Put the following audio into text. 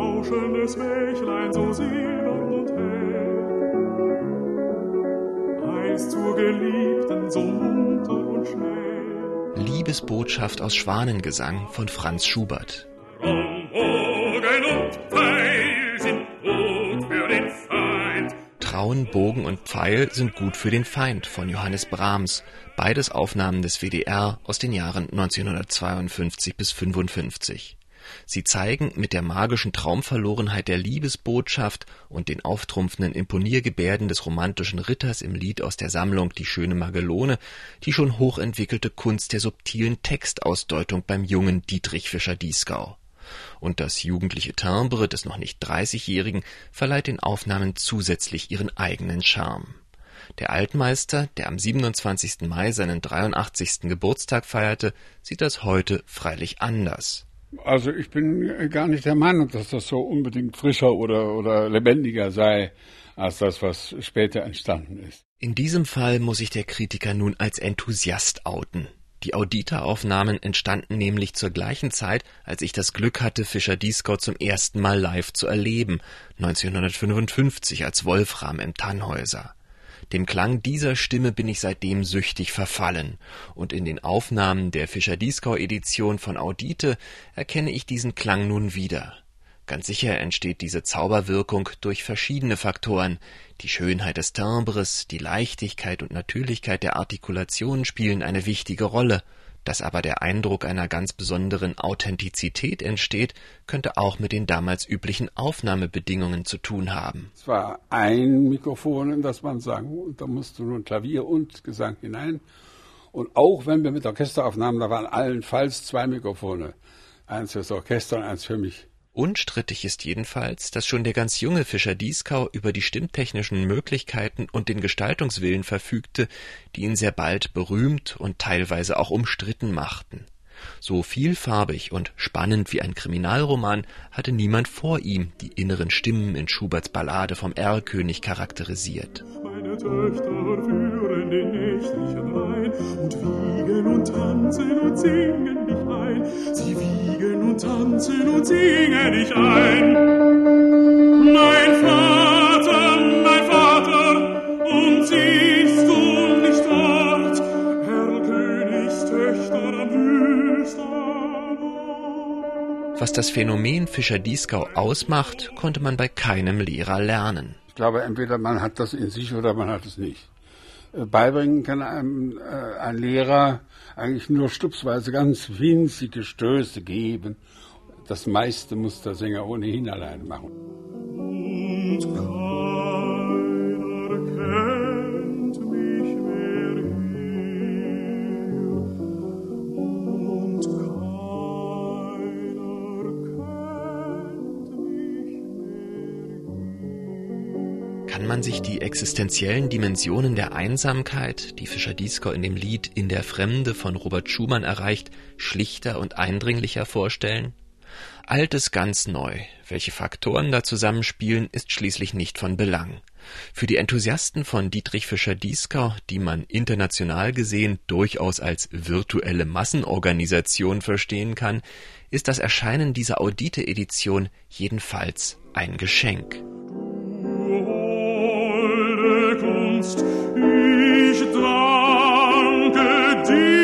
rauschendes Bächlein so silbern und hell, einst zur Geliebten so munter und schnell. Liebesbotschaft aus Schwanengesang von Franz Schubert. Bogen und Pfeil sind gut für den Feind. Traun, Bogen und Pfeil sind gut für den Feind von Johannes Brahms. Beides Aufnahmen des WDR aus den Jahren 1952 bis 55. Sie zeigen mit der magischen Traumverlorenheit der Liebesbotschaft und den auftrumpfenden Imponiergebärden des romantischen Ritters im Lied aus der Sammlung Die schöne Magelone die schon hochentwickelte Kunst der subtilen Textausdeutung beim jungen Dietrich Fischer-Dieskau. Und das jugendliche Timbre des noch nicht 30-Jährigen verleiht den Aufnahmen zusätzlich ihren eigenen Charme. Der Altmeister, der am 27. Mai seinen 83. Geburtstag feierte, sieht das heute freilich anders. Also ich bin gar nicht der Meinung, dass das so unbedingt frischer oder lebendiger sei, als das, was später entstanden ist. In diesem Fall muss sich der Kritiker nun als Enthusiast outen. Die Audita-Aufnahmen entstanden nämlich zur gleichen Zeit, als ich das Glück hatte, Fischer-Dieskau zum ersten Mal live zu erleben, 1955 als Wolfram im Tannhäuser. Dem Klang dieser Stimme bin ich seitdem süchtig verfallen, und in den Aufnahmen der Fischer-Dieskau-Edition von Audite erkenne ich diesen Klang nun wieder. Ganz sicher entsteht diese Zauberwirkung durch verschiedene Faktoren. Die Schönheit des Timbres, die Leichtigkeit und Natürlichkeit der Artikulation spielen eine wichtige Rolle. Dass aber der Eindruck einer ganz besonderen Authentizität entsteht, könnte auch mit den damals üblichen Aufnahmebedingungen zu tun haben. Es war ein Mikrofon, in das man sang, und da musste nun Klavier und Gesang hinein. Und auch wenn wir mit Orchesteraufnahmen, da waren allenfalls 2 Mikrofone. Eins fürs Orchester und eins für mich. Unstrittig ist jedenfalls, dass schon der ganz junge Fischer-Dieskau über die stimmtechnischen Möglichkeiten und den Gestaltungswillen verfügte, die ihn sehr bald berühmt und teilweise auch umstritten machten. So vielfarbig und spannend wie ein Kriminalroman hatte niemand vor ihm die inneren Stimmen in Schuberts Ballade vom Erlkönig charakterisiert. Meine Töchter führen den nächtlichen Wein und wiegen und tanzen und singen dich ein. Sie wiegen und tanzen und singen dich ein. Mein Vater, und siehst du nicht dort, Erlkönigstöchter am Wüstenrand. Was das Phänomen Fischer-Dieskau ausmacht, konnte man bei keinem Lehrer lernen. Ich glaube, entweder man hat das in sich oder man hat es nicht. Beibringen kann einem ein Lehrer eigentlich nur stupsweise ganz winzige Stöße geben. Das meiste muss der Sänger ohnehin alleine machen. Und keiner kennt mich mehr hier. Und keiner kennt mich mehr. Kann man sich die existenziellen Dimensionen der Einsamkeit, die Fischer-Dieskau in dem Lied In der Fremde von Robert Schumann erreicht, schlichter und eindringlicher vorstellen? Altes ganz neu. Welche Faktoren da zusammenspielen, ist schließlich nicht von Belang. Für die Enthusiasten von Dietrich Fischer-Dieskau, die man international gesehen durchaus als virtuelle Massenorganisation verstehen kann, ist das Erscheinen dieser Audite-Edition jedenfalls ein Geschenk. Ich danke dir.